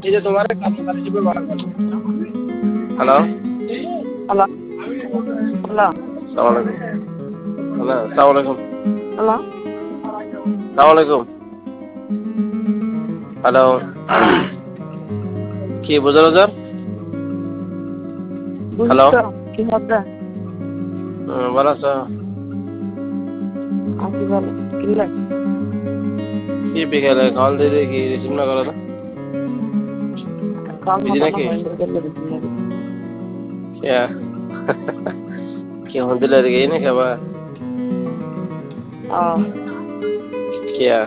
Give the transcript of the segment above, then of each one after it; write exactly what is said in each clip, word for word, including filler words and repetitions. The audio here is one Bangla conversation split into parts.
এই যে তোমার কামকারী হিসেবে ব্যবহার করবে। হ্যালো হ্যালো হ্যালো সালাম আলাইকুম। হ্যালো সালাম আলাইকুম। হ্যালো সালাম আলাইকুম। হ্যালো কি বুঝার হাজার? হ্যালো বুঝছো কি হবে? ভালো আছো? আছি ভালো। কিনলে কি বিকেলে কল দিয়ে কি রিসিভ না করো না? কল বিজি মতো না নাকি? হইলে গেলে দিন লাগে। क्या क्यों दिल लग गई ना क्या बात? ও क्या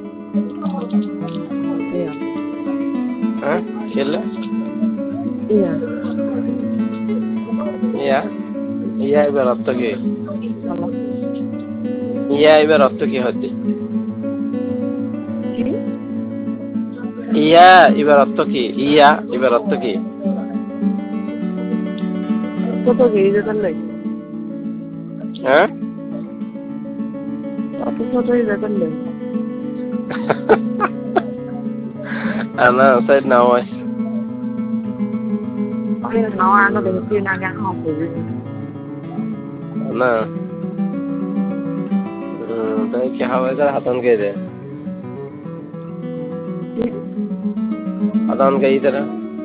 ইয়া हाँ खेल ইয়া या या এবার অর্থ কি? হ্যালো ইয়া এবার অর্থ কি হচ্ছে? কি ইয়া এবার অর্থ কি? ইয়া এবার অর্থ কি? কত গিয়ে যেতে লাই হ্যাঁ কত ছোট হয়ে যেতে লাই ana said now I আমি নাও আনো দেখছি না কেন হবে ना तो क्या हवा इधर हाथन के दे हाथन के इधर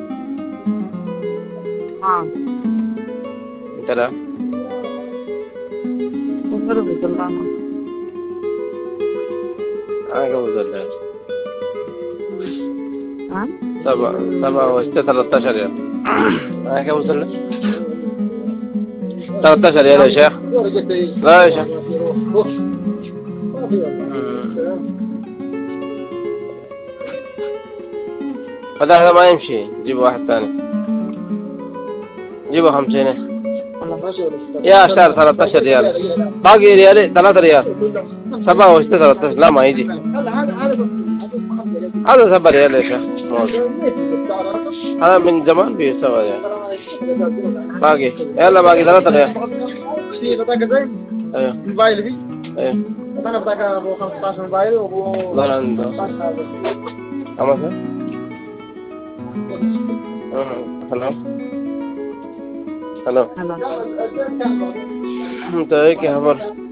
হ্যাঁ इधर উপরে ভিতর না आगे उधर ले হ্যাঁ सब सब वस्ते थलत्ता शरीर आगे उधर ले थलत्ता शरीर है शेख لا يا شيخ هذا هذا ما يمشي جيب واحد ثاني جيبه خمسين يا شهر ثلاثة عشر ريال باقي ريال ثلاثة ريال سبعة وستة ثلاثة لا ما يجي هذا سبعة ريال يا شيخ هذا من زمان بيسوى يعني باقي يلا باقي ثلاثة ريال ايوه موبايل فيه ايوه انا بتاعك ابو خمستاشر موبايل وابو لا عنده خمسة هلا هلا হ্যালো انت ايه يا خبر